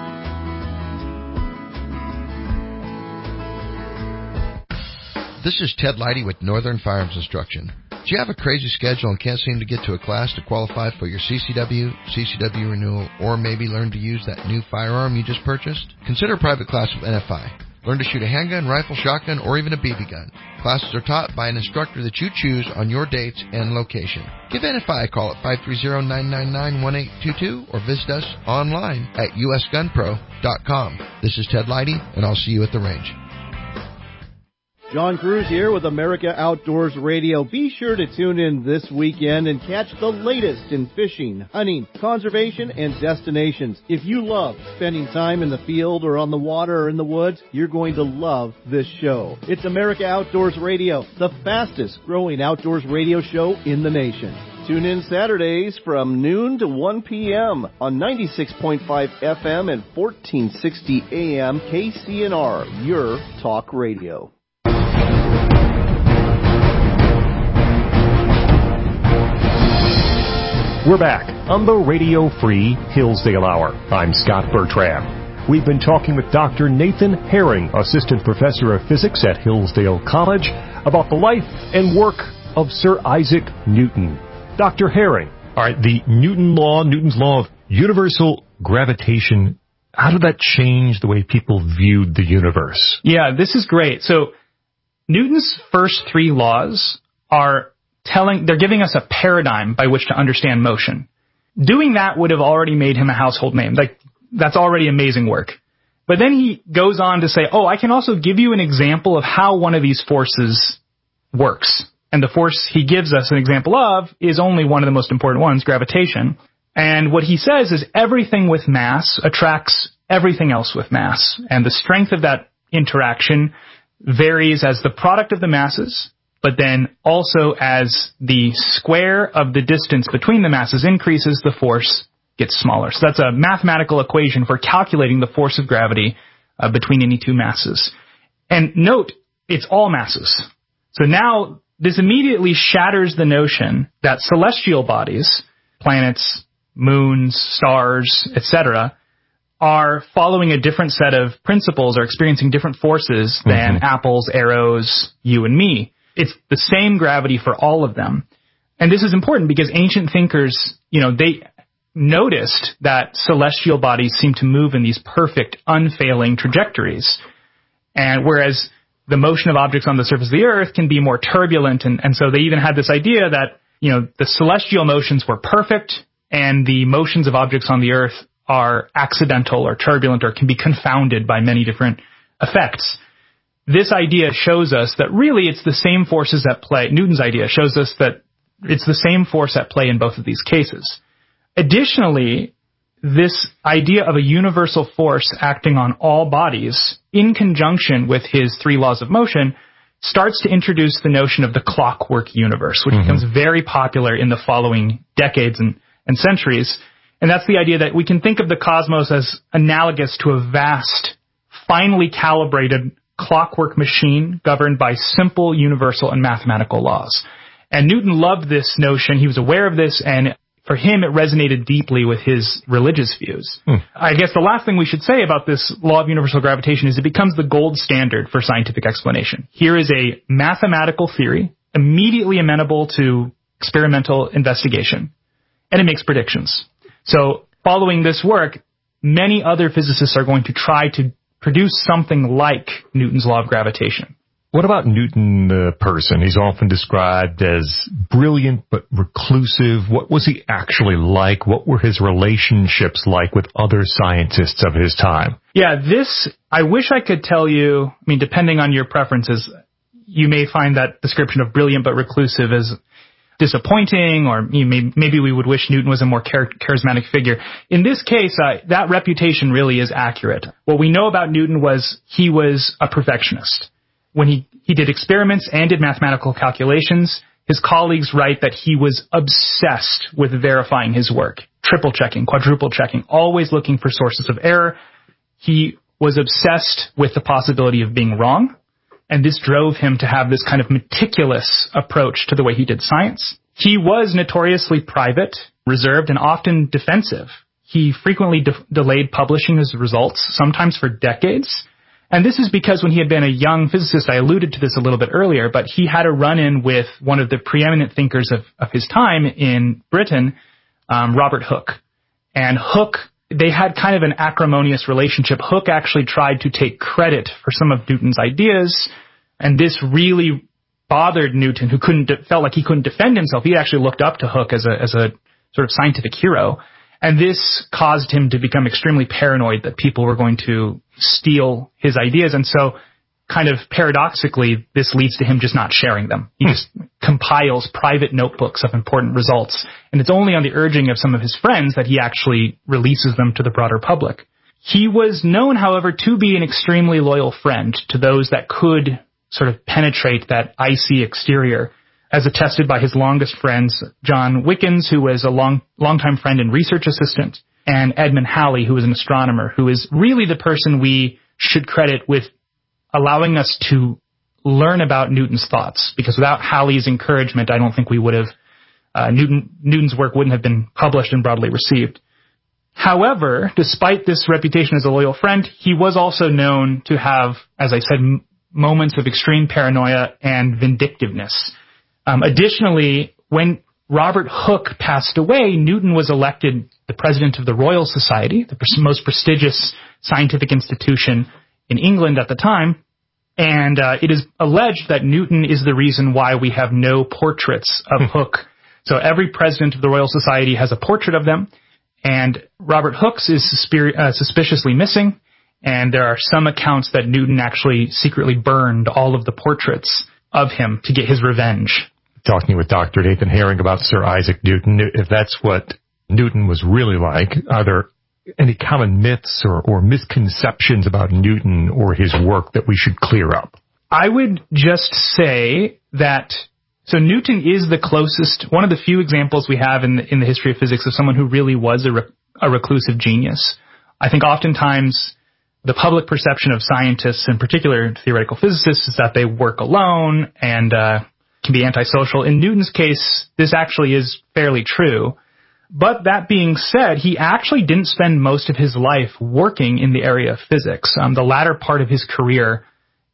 This is Ted Leidy with Northern Firearms Instruction. Do you have a crazy schedule and can't seem to get to a class to qualify for your C C W, C C W renewal, or maybe learn to use that new firearm you just purchased? Consider a private class with N F I. Learn to shoot a handgun, rifle, shotgun, or even a B B gun. Classes are taught by an instructor that you choose on your dates and location. Give N F I a call at five three zero, nine nine nine, one eight two two or visit us online at u s gun pro dot com. This is Ted Leidy, and I'll see you at the range. John Cruz here with America Outdoors Radio. Be sure to tune in this weekend and catch the latest in fishing, hunting, conservation, and destinations. If you love spending time in the field or on the water or in the woods, you're going to love this show. It's America Outdoors Radio, the fastest growing outdoors radio show in the nation. Tune in Saturdays from noon to one p.m. on ninety-six point five F M and fourteen sixty A M K C N R, your talk radio. We're back on the Radio Free Hillsdale Hour. I'm Scott Bertram. We've been talking with Doctor Nathan Herring, Assistant Professor of Physics at Hillsdale College, about the life and work of Sir Isaac Newton. Doctor Herring. All right, the Newton law, Newton's law of universal gravitation, how did that change the way people viewed the universe? Yeah, this is great. So Newton's first three laws are telling, they're giving us a paradigm by which to understand motion. Doing that would have already made him a household name. Like, that's already amazing work. But then he goes on to say, oh, I can also give you an example of how one of these forces works. And the force he gives us an example of is only one of the most important ones, gravitation. And what he says is everything with mass attracts everything else with mass. And the strength of that interaction varies as the product of the masses, but then also as the square of the distance between the masses increases, the force gets smaller. So that's a mathematical equation for calculating the force of gravity uh, between any two masses. And note, it's all masses. So now this immediately shatters the notion that celestial bodies, planets, moons, stars, et cetera, are following a different set of principles or experiencing different forces than mm-hmm. apples, arrows, you and me. It's the same gravity for all of them. And this is important because ancient thinkers, you know, they noticed that celestial bodies seem to move in these perfect, unfailing trajectories. And whereas the motion of objects on the surface of the earth can be more turbulent. And, and so they even had this idea that, you know, the celestial motions were perfect and the motions of objects on the earth are accidental or turbulent or can be confounded by many different effects. This idea shows us that really it's the same forces at play. Newton's idea shows us that it's the same force at play in both of these cases. Additionally, this idea of a universal force acting on all bodies in conjunction with his three laws of motion starts to introduce the notion of the clockwork universe, which mm-hmm. becomes very popular in the following decades and, and centuries. And that's the idea that we can think of the cosmos as analogous to a vast, finely calibrated clockwork machine governed by simple, universal, and mathematical laws. And Newton loved this notion. He was aware of this, and for him, it resonated deeply with his religious views. Hmm. I guess the last thing we should say about this law of universal gravitation is it becomes the gold standard for scientific explanation. Here is a mathematical theory, immediately amenable to experimental investigation, and it makes predictions. So following this work, many other physicists are going to try to produce something like Newton's law of gravitation. What about Newton, the person? He's often described as brilliant but reclusive. What was he actually like? What were his relationships like with other scientists of his time? Yeah, this, I wish I could tell you, I mean, depending on your preferences, you may find that description of brilliant but reclusive as disappointing, or you may, maybe we would wish Newton was a more char- charismatic figure. In this case, uh, that reputation really is accurate. What we know about Newton was he was a perfectionist. When he, he did experiments and did mathematical calculations, his colleagues write that he was obsessed with verifying his work, triple checking, quadruple checking, always looking for sources of error. He was obsessed with the possibility of being wrong, and this drove him to have this kind of meticulous approach to the way he did science. He was notoriously private, reserved, and often defensive. He frequently de- delayed publishing his results, sometimes for decades. And this is because when he had been a young physicist, I alluded to this a little bit earlier, but he had a run-in with one of the preeminent thinkers of, of his time in Britain, um, Robert Hooke. And Hooke, they had kind of an acrimonious relationship. Hooke actually tried to take credit for some of Newton's ideas, and this really bothered Newton, who couldn't de- felt like he couldn't defend himself. He actually looked up to Hooke as a as a sort of scientific hero. And this caused him to become extremely paranoid that people were going to steal his ideas. And so, kind of paradoxically, this leads to him just not sharing them. He just compiles private notebooks of important results. And it's only on the urging of some of his friends that he actually releases them to the broader public. He was known, however, to be an extremely loyal friend to those that could sort of penetrate that icy exterior, as attested by his longest friends, John Wickens, who was a long, longtime friend and research assistant, and Edmund Halley, who was an astronomer, who is really the person we should credit with allowing us to learn about Newton's thoughts. Because without Halley's encouragement, I don't think we would have, uh, Newton, Newton's work wouldn't have been published and broadly received. However, despite this reputation as a loyal friend, he was also known to have, as I said, m- moments of extreme paranoia and vindictiveness. Um, additionally, when Robert Hooke passed away, Newton was elected the president of the Royal Society, the most prestigious scientific institution in England at the time, and uh, it is alleged that Newton is the reason why we have no portraits of Hooke. So every president of the Royal Society has a portrait of them, and Robert Hooke's is suspi- uh, suspiciously missing, and there are some accounts that Newton actually secretly burned all of the portraits of him to get his revenge. Talking with Doctor Nathan Herring about Sir Isaac Newton, if that's what Newton was really like, are there any common myths or, or misconceptions about Newton or his work that we should clear up? I would just say that, so Newton is the closest, one of the few examples we have in the, in the history of physics of someone who really was a, re, a reclusive genius. I think oftentimes the public perception of scientists, in particular theoretical physicists, is that they work alone and uh, can be antisocial. In Newton's case, this actually is fairly true. But that being said, he actually didn't spend most of his life working in the area of physics. Um, the latter part of his career,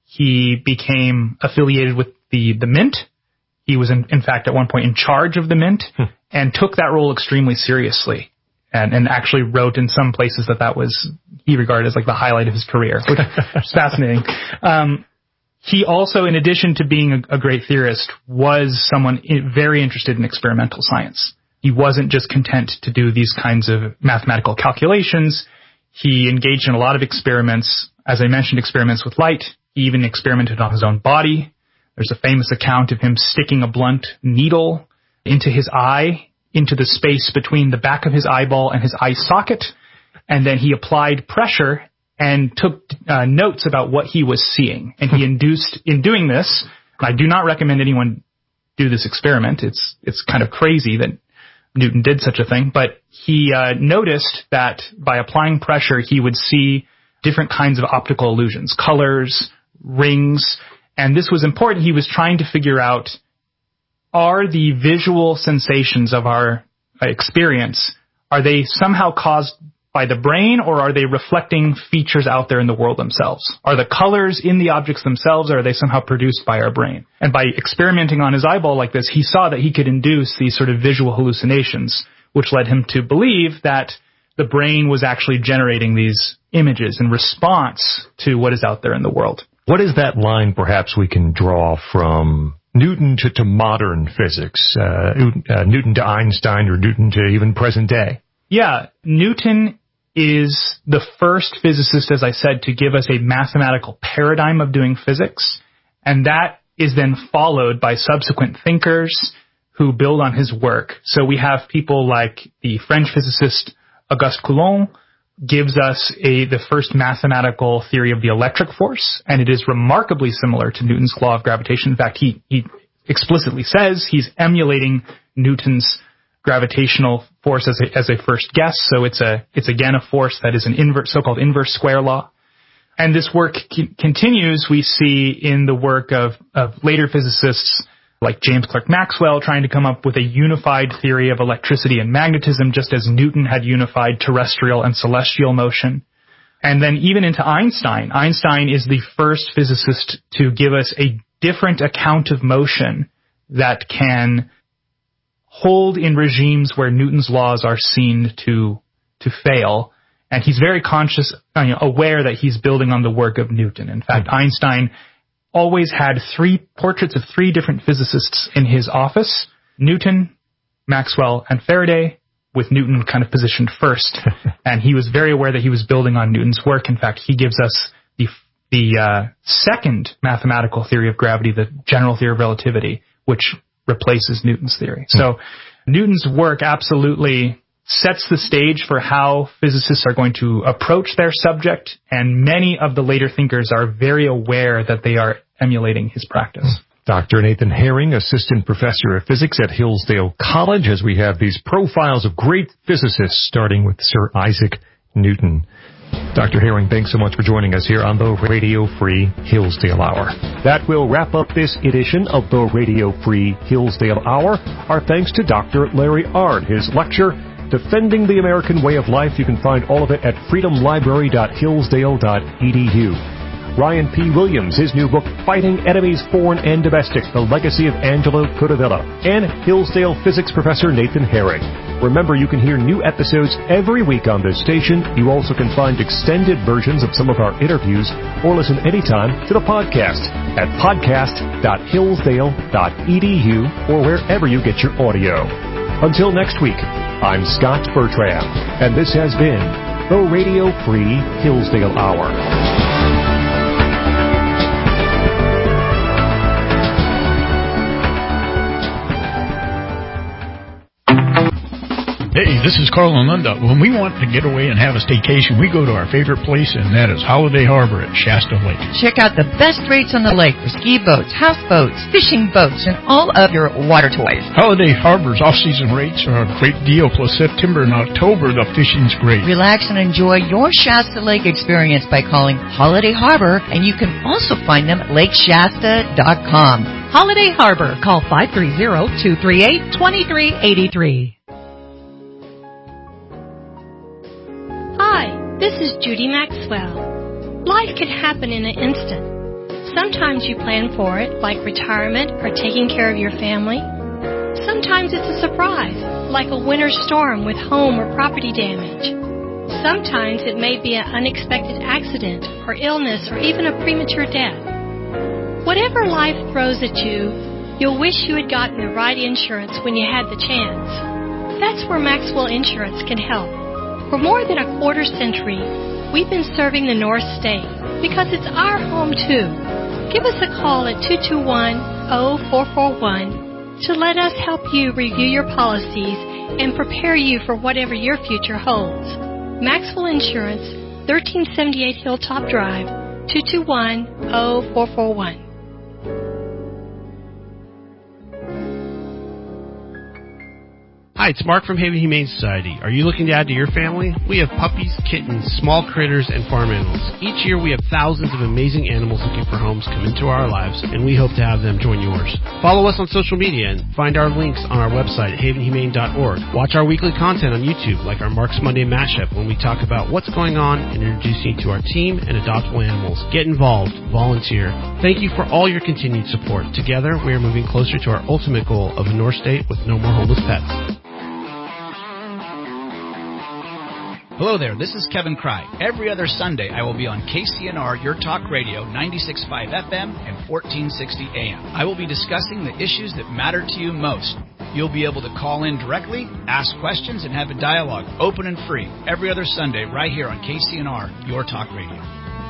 he became affiliated with the, the Mint. He was, in, in fact, at one point in charge of the Mint hmm. and took that role extremely seriously. And, and actually wrote in some places that that was, he regarded as like the highlight of his career, which is fascinating. Um, he also, in addition to being a, a great theorist, was someone very interested in experimental science. He wasn't just content to do these kinds of mathematical calculations. He engaged in a lot of experiments. As I mentioned, experiments with light. He even experimented on his own body. There's a famous account of him sticking a blunt needle into his eye, into the space between the back of his eyeball and his eye socket. And then he applied pressure and took uh, notes about what he was seeing. And he induced, in doing this, I do not recommend anyone do this experiment. It's, it's kind of crazy that Newton did such a thing, but he uh, noticed that by applying pressure, he would see different kinds of optical illusions, colors, rings, and this was important. He was trying to figure out, are the visual sensations of our experience, are they somehow caused by the brain, or are they reflecting features out there in the world themselves? Are the colors in the objects themselves, or are they somehow produced by our brain? And by experimenting on his eyeball like this, he saw that he could induce these sort of visual hallucinations, which led him to believe that the brain was actually generating these images in response to what is out there in the world. What is that line perhaps we can draw from Newton to, to modern physics, uh, uh, Newton to Einstein, or Newton to even present day? Yeah, Newton is the first physicist, as I said, to give us a mathematical paradigm of doing physics, and that is then followed by subsequent thinkers who build on his work. So we have people like the French physicist Auguste Coulomb gives us a the first mathematical theory of the electric force, and it is remarkably similar to Newton's law of gravitation. In fact, he, he explicitly says he's emulating Newton's gravitational force as a, as a first guess. So it's a, it's again a force that is an inverse, so-called inverse square law. And this work c- continues, we see in the work of, of later physicists like James Clerk Maxwell trying to come up with a unified theory of electricity and magnetism, just as Newton had unified terrestrial and celestial motion. And then even into Einstein. Einstein is the first physicist to give us a different account of motion that can hold in regimes where Newton's laws are seen to to fail. And he's very conscious, you know, aware that he's building on the work of Newton. In fact, Einstein always had three portraits of three different physicists in his office: Newton, Maxwell, and Faraday, with Newton kind of positioned first. And he was very aware that he was building on Newton's work. In fact, he gives us the the uh, second mathematical theory of gravity, the general theory of relativity, which replaces Newton's theory. So Newton's work absolutely sets the stage for how physicists are going to approach their subject, and many of the later thinkers are very aware that they are emulating his practice. Doctor Nathan Herring, Assistant Professor of Physics at Hillsdale College, as we have these profiles of great physicists, starting with Sir Isaac Newton. Doctor Herring, thanks so much for joining us here on the Radio Free Hillsdale Hour. That will wrap up this edition of the Radio Free Hillsdale Hour. Our thanks to Doctor Larry Arnn. His lecture, Defending the American Way of Life, you can find all of it at freedom library dot hillsdale dot e d u. Ryan P. Williams, his new book, Fighting Enemies Foreign and Domestic, The Legacy of Angelo Codevilla, and Hillsdale Physics Professor Nathan Herring. Remember, you can hear new episodes every week on this station. You also can find extended versions of some of our interviews or listen anytime to the podcast at podcast dot hillsdale dot e d u or wherever you get your audio. Until next week, I'm Scott Bertram, and this has been the Radio Free Hillsdale Hour. Hey, this is Carl and Linda. When we want to get away and have a staycation, we go to our favorite place, and that is Holiday Harbor at Shasta Lake. Check out the best rates on the lake for ski boats, houseboats, fishing boats, and all of your water toys. Holiday Harbor's off-season rates are a great deal, plus September and October, the fishing's great. Relax and enjoy your Shasta Lake experience by calling Holiday Harbor, and you can also find them at lake shasta dot com. Holiday Harbor. Call five three zero, two three eight, two three eight three. Hi, this is Judy Maxwell. Life can happen in an instant. Sometimes you plan for it, like retirement or taking care of your family. Sometimes it's a surprise, like a winter storm with home or property damage. Sometimes it may be an unexpected accident or illness or even a premature death. Whatever life throws at you, you'll wish you had gotten the right insurance when you had the chance. That's where Maxwell Insurance can help. For more than a quarter century, we've been serving the North State because it's our home too. Give us a call at two two one, zero four four one to let us help you review your policies and prepare you for whatever your future holds. Maxwell Insurance, thirteen seventy-eight Hilltop Drive, two two one, zero four four one. Hi, it's Mark from Haven Humane Society. Are you looking to add to your family? We have puppies, kittens, small critters, and farm animals. Each year we have thousands of amazing animals looking for homes come into our lives, and we hope to have them join yours. Follow us on social media and find our links on our website at haven humane dot org. Watch our weekly content on YouTube, like our Mark's Monday Mashup, when we talk about what's going on and introduce you to our team and adoptable animals. Get involved. Volunteer. Thank you for all your continued support. Together, we are moving closer to our ultimate goal of a North State with no more homeless pets. Hello there, this is Kevin Cry. Every other Sunday I will be on K C N R Your Talk Radio ninety-six point five F M and fourteen sixty A M. I will be discussing the issues that matter to you most. You'll be able to call in directly, ask questions, and have a dialogue, open and free, every other Sunday right here on K C N R Your Talk Radio.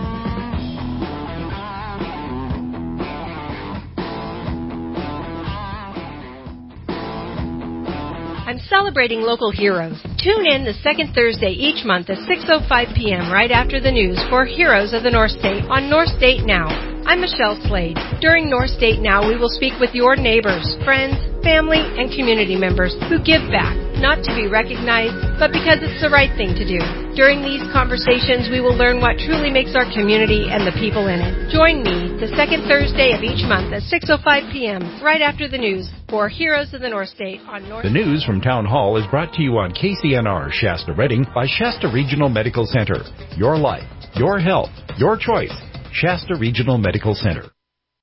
I'm celebrating local heroes. Tune in the second Thursday each month at six oh five p.m. right after the news for Heroes of the North State on North State Now. I'm Michelle Slade. During North State Now, we will speak with your neighbors, friends, family, and community members who give back, not to be recognized, but because it's the right thing to do. During these conversations, we will learn what truly makes our community and the people in it. Join me the second Thursday of each month at six oh five p.m. right after the news for Heroes of the North State on North. The news from Town Hall is brought to you on K C N R Shasta Redding by Shasta Regional Medical Center. Your life, your health, your choice. Shasta Regional Medical Center.